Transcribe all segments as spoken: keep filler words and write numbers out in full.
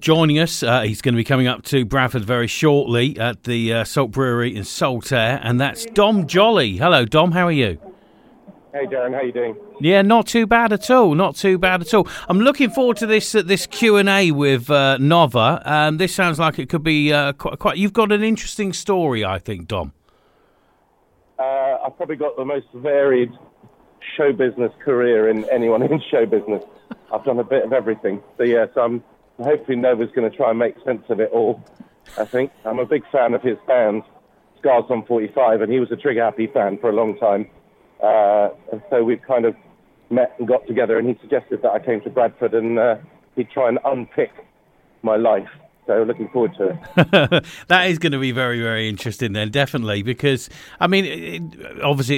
joining us. Uh, he's going to be coming up to Bradford very shortly at the uh, Salt Brewery in Saltaire, and that's Dom Jolly. Hello, Dom. How are you? Hey, Darren. How you doing? Yeah, not too bad at all. Not too bad at all. I'm looking forward to this uh, this Q and A with uh, Nova. Um, this sounds like it could be uh, quite, quite. You've got an interesting story, I think, Dom. Uh, I've probably got the most varied show business career in anyone in show business. I've done a bit of everything. So, yeah, so I'm hopefully Nova's going to try and make sense of it all, I think. I'm a big fan of his band, Scars on forty-five, and he was a Trigger Happy fan for a long time. Uh, and so we've kind of met and got together, and he suggested that I came to Bradford and uh, he'd try and unpick my life. So looking forward to it. That is going to be very, very interesting then, definitely, because, I mean, it, obviously,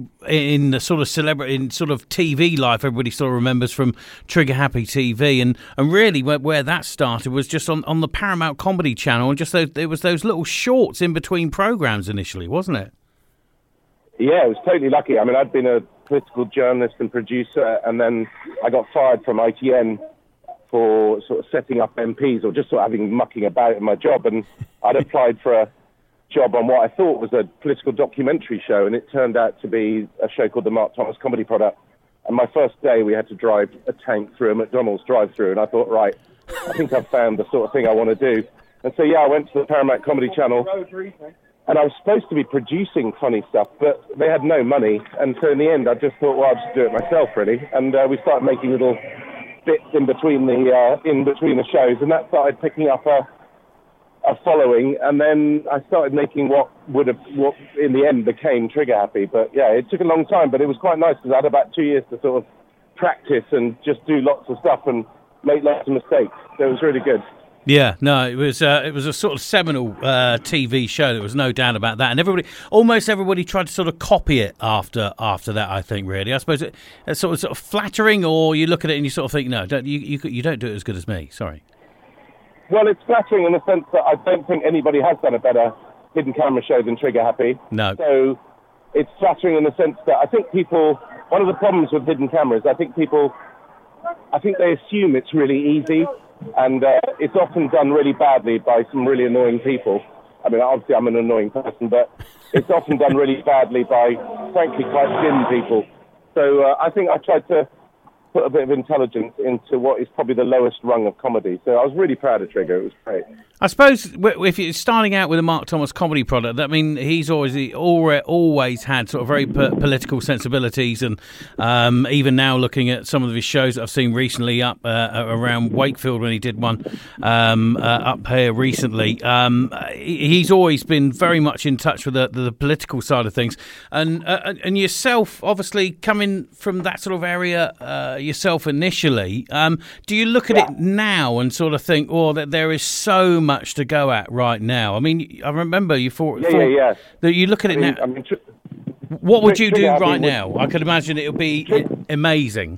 in the sort of celebrity, in sort of T V life, everybody sort of remembers from Trigger Happy T V, and, and really where, where that started was just on, on the Paramount Comedy Channel, and just those, there was those little shorts in between programmes initially, wasn't it? Yeah, it was totally lucky. I mean, I'd been a political journalist and producer, and then I got fired from I T N for sort of setting up M Ps or just sort of having mucking about in my job. And I'd applied for a job on what I thought was a political documentary show, and it turned out to be a show called the Mark Thomas Comedy Product. And my first day, we had to drive a tank through a McDonald's drive-through, and I thought, right, I think I've found the sort of thing I want to do. And so, yeah, I went to the Paramount Comedy Channel, and I was supposed to be producing funny stuff, but they had no money. And so in the end, I just thought, well, I'll just do it myself, really. And uh, we started making little bits in between the uh, in between the shows, and that started picking up a a following. And then I started making what would have what in the end became Trigger Happy. But yeah, it took a long time, but it was quite nice because I had about two years to sort of practice and just do lots of stuff and make lots of mistakes. So it was really good. Yeah, no, it was uh, it was a sort of seminal uh, T V show. There was no doubt about that, and everybody, almost everybody, tried to sort of copy it after after that. I think, really, I suppose it, it's sort of sort of flattering, or you look at it and you sort of think, no, don't, you you you don't do it as good as me. Sorry. Well, it's flattering in the sense that I don't think anybody has done a better hidden camera show than Trigger Happy. No. So it's flattering in the sense that I think people. One of the problems with hidden cameras, I think people, I think they assume it's really easy. And uh, it's often done really badly by some really annoying people. I mean, obviously I'm an annoying person, but it's often done really badly by, frankly, quite dim people. So uh, I think I tried to put a bit of intelligence into what is probably the lowest rung of comedy. So I was really proud of Trigger. It was great. I suppose if you're starting out with a Mark Thomas Comedy Product, I mean, he's always he always had sort of very po- political sensibilities, and um, even now looking at some of his shows that I've seen recently up uh, around Wakefield when he did one um, uh, up here recently, um, he's always been very much in touch with the, the political side of things. And uh, and yourself, obviously coming from that sort of area uh, yourself initially, um, do you look at yeah. it now and sort of think, oh, that there is so much much to go at right now? I mean, I remember you thought, yeah, thought yeah, yeah. that you look at I it mean, now. I mean, tr- what would you do Trigger right Happy now? would, I could imagine it would be Tr- amazing.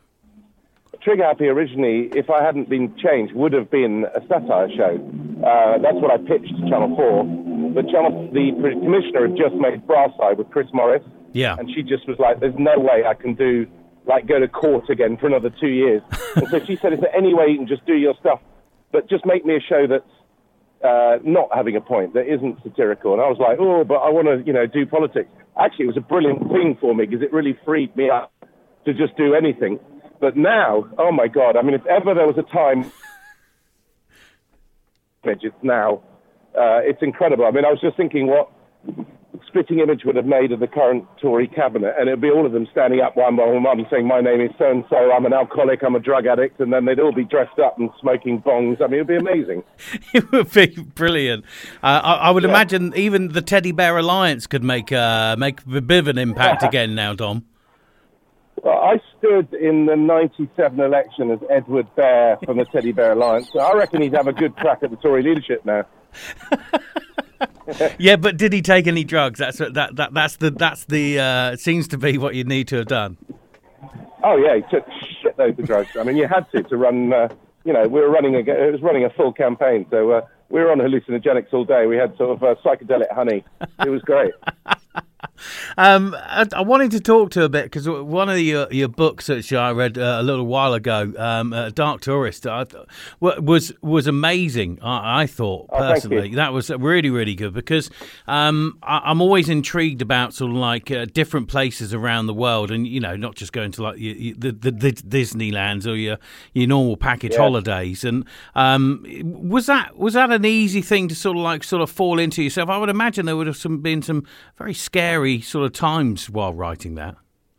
Trigger Happy originally, if I hadn't been changed, would have been a satire show. Uh, that's what I pitched to Channel four. But Channel, the commissioner had just made Brass Eye with Chris Morris. Yeah. And she just was like, there's no way I can do, like, go to court again for another two years. And so she said, is there any way you can just do your stuff, but just make me a show that's Uh, not having a point, that isn't satirical. And I was like, oh, but I want to, you know, do politics. Actually, it was a brilliant thing for me because it really freed me up to just do anything. But now, oh my God, I mean, if ever there was a time, it's now. Uh, it's incredible. I mean, I was just thinking what Splitting Image would have made of the current Tory cabinet, and it would be all of them standing up one by one saying, my name is so-and-so, I'm an alcoholic, I'm a drug addict, and then they'd all be dressed up and smoking bongs. I mean, it would be amazing. It would be brilliant. Uh, I, I would yeah. imagine even the Teddy Bear Alliance could make, uh, make a bit of an impact again now, Dom. Well, I stood in the ninety-seven election as Edward Bear from the Teddy Bear Alliance, so I reckon he'd have a good crack at the Tory leadership now. Yeah, but did he take any drugs? That's that that that's the that's the uh, seems to be what you need to have done. Oh yeah, he took shitloads of drugs. I mean, you had to to run. Uh, you know, we were running a it was running a full campaign, so uh, we were on hallucinogenics all day. We had sort of uh, psychedelic honey. It was great. um, I, I wanted to talk to a bit because one of your, your books that I read uh, a little while ago, um, uh, Dark Tourist, I th- was was amazing. I, I thought Oh, personally that was really really good because um, I, I'm always intrigued about sort of like uh, different places around the world, and you know, not just going to like you, you, the, the the Disneylands or your your normal package yeah. holidays. And um, was that was that an easy thing to sort of like sort of fall into yourself? I would imagine there would have some, been some very scary sort of times while writing that.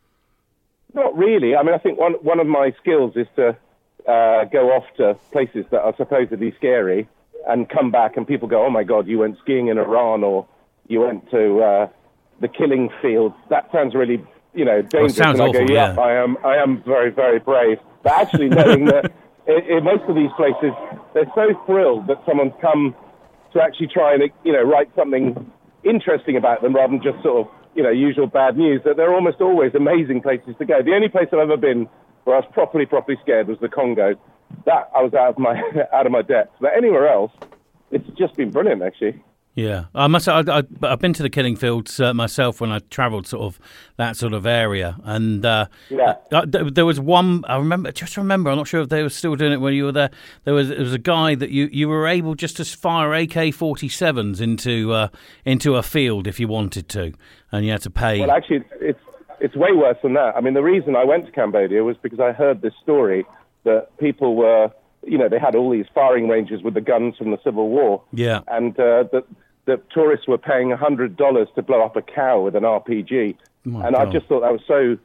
Not really. I mean, I think one one of my skills is to uh, go off to places that are supposedly scary and come back and people go, oh my God, you went skiing in Iran or you went to uh, the killing fields. That sounds really, you know, dangerous. Well, sounds and I awful, go, yeah, yeah. I am, I am very, very brave. But actually knowing that in, in most of these places, they're so thrilled that someone's come to actually try and, you know, write something interesting about them rather than just sort of, you know, usual bad news, that they're almost always amazing places to go. The only place I've ever been where I was properly, properly scared was the Congo. That I was out of my out of my depth. But anywhere else, it's just been brilliant, actually. Yeah, I must. I, I, I've been to the killing fields uh, myself when I travelled sort of that sort of area, and uh, Yeah. uh, there was one. I remember, just remember. I'm not sure if they were still doing it when you were there. There was there was a guy that you, you were able just to fire A K forty-sevens into uh, into a field if you wanted to, and you had to pay. Well, actually, it's it's way worse than that. I mean, the reason I went to Cambodia was because I heard this story that people were, you know, they had all these firing ranges with the guns from the Civil War. Yeah. And uh, that that tourists were paying one hundred dollars to blow up a cow with an R P G. My and I God. just thought that was so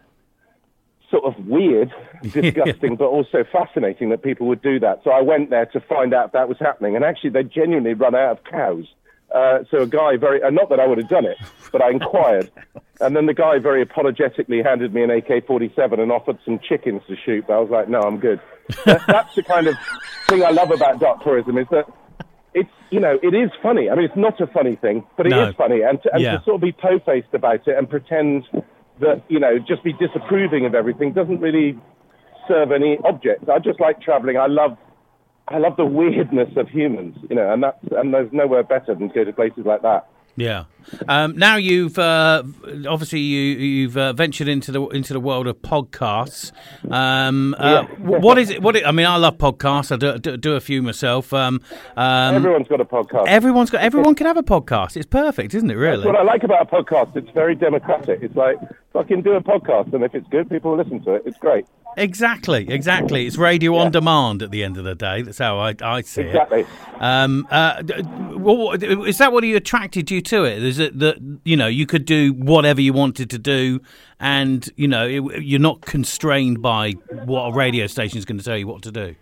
sort of weird, disgusting, but also fascinating that people would do that. So I went there to find out if that was happening. And actually, they genuinely run out of cows. Uh, so a guy very, uh, not that I would have done it, but I inquired. And then the guy very apologetically handed me an A K forty-seven and offered some chickens to shoot. But I was like, no, I'm good. That, that's the kind of thing I love about dark tourism, is that it's, you know, it is funny. I mean, it's not a funny thing, but it No. is funny. And, to, and Yeah. to sort of be po-faced about it and pretend that, you know, just be disapproving of everything doesn't really serve any object. I just like traveling. I love I love the weirdness of humans, you know, and that's and there's nowhere better than to go to places like that. Yeah. Um, now you've uh, obviously you you've uh, ventured into the into the world of podcasts. Um, uh, Yeah. What is it? What it, I mean, I love podcasts. I do, do, do a few myself. Um, um, Everyone's got a podcast. everyone's got. Everyone can have a podcast. It's perfect, isn't it? Really. That's what I like about a podcast. It's very democratic. It's like, fucking do a podcast, and if it's good, people will listen to it. It's great. Exactly, exactly. It's radio on Yeah. demand at the end of the day. That's how I, I see Exactly. it. Um, uh, d- well, is that what attracted you to it? Is it that, you know, you could do whatever you wanted to do and, you know, it, you're not constrained by what a radio station is going to tell you what to do?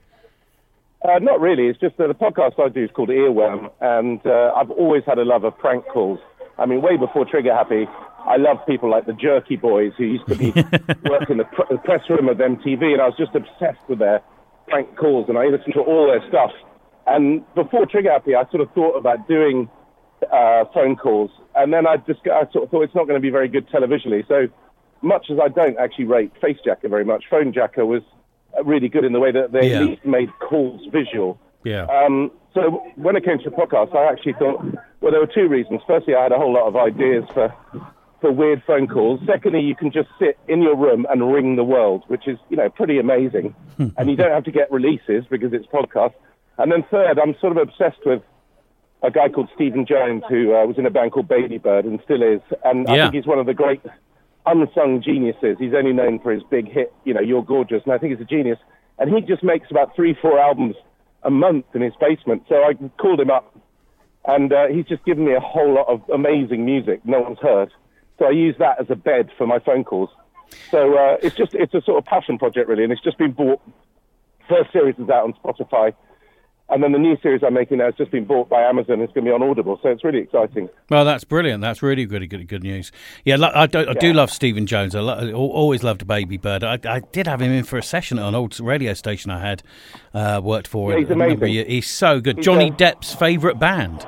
Uh, not really. It's just that the podcast I do is called Earworm, and uh, I've always had a love of prank calls. I mean, way before Trigger Happy, I loved people like the Jerky Boys, who used to be work in the, pr- the press room of M T V, and I was just obsessed with their prank calls, and I listened to all their stuff. And before Trigger Happy, I sort of thought about doing uh, phone calls, and then I just I sort of thought it's not going to be very good televisionally. So much as I don't actually rate Face Jacker very much, Phone Jacker was really good in the way that they Yeah. at least made calls visual. Yeah. Um, so when it came to the podcast, I actually thought, well, there were two reasons. Firstly, I had a whole lot of ideas for for weird phone calls. Secondly, you can just sit in your room and ring the world, which is, you know, pretty amazing. And you don't have to get releases because it's podcast. And then third, I'm sort of obsessed with a guy called Stephen Jones, who uh, was in a band called Baby Bird and still is. And I Yeah. think he's one of the great unsung geniuses. He's only known for his big hit, you know, You're Gorgeous, and I think he's a genius. And he just makes about three, four albums a month in his basement. So I called him up, and uh, he's just given me a whole lot of amazing music no one's heard. So I use that as a bed for my phone calls. So uh, it's just it's a sort of passion project, really, and it's just been bought. First series is out on Spotify, and then the new series I'm making now has just been bought by Amazon. It's going to be on Audible, so it's really exciting. Well, that's brilliant. That's really good, good, good news. Yeah, lo- I, do, I do Yeah. love Stephen Jones. I, lo- I always loved Baby Bird. I, I did have him in for a session at an old radio station I had uh, worked for. Yeah, he's a number of amazing. years. He's so good. He's, Johnny uh, Depp's favourite band.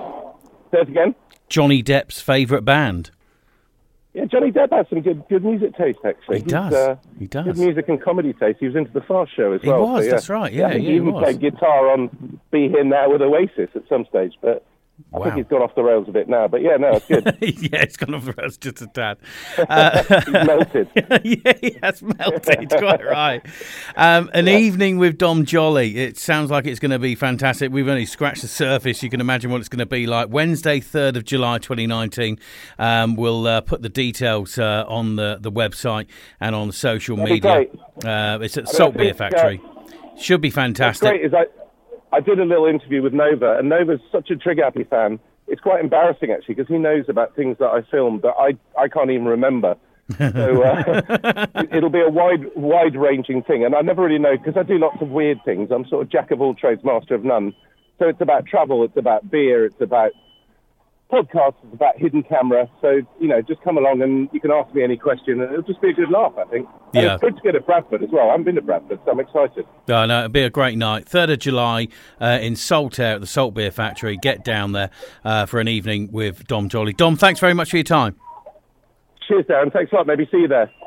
Say it again. Johnny Depp's favourite band. Yeah, Johnny Depp has some good good music taste, actually. He He's, does. Uh, He does. Good music and comedy taste. He was into the Fast Show as He well. was, so, yeah. that's right, yeah, I think yeah, he he even was. played guitar on Be Here Now with Oasis at some stage. But I Wow. think he's gone off the rails a bit now, but yeah, no, it's good. Yeah, it's gone off the rails just a tad. Uh, He's melted. yeah, he has melted. Quite right. Um, an Yeah. evening with Dom Jolly. It sounds like it's going to be fantastic. We've only scratched the surface. You can imagine what it's going to be like. Wednesday, third of July, twenty nineteen. Um, we'll uh, put the details uh, on the, the website and on social That'd be media. great. Uh, it's at I mean, Salt I Beer think, uh, Factory. Should be What's fantastic. great is I, I did a little interview with Nova, and Nova's such a Trigger Happy fan. It's quite embarrassing, actually, because he knows about things that I filmed that I, I can't even remember. So uh, it'll be a wide, wide-ranging thing. And I never really know, because I do lots of weird things. I'm sort of jack of all trades, master of none. So it's about travel, it's about beer, it's about podcasts, it's about hidden camera. So, you know, just come along and you can ask me any question, and it'll just be a good laugh, I think. And Yeah. it's good to get to Bradford as well. I haven't been to Bradford, so I'm excited. No, no, it'll be a great night. third of July uh, in Saltaire at the Salt Beer Factory. Get down there uh, for an evening with Dom Jolly. Dom, thanks very much for your time. Cheers, Darren. Thanks a lot. Maybe see you there.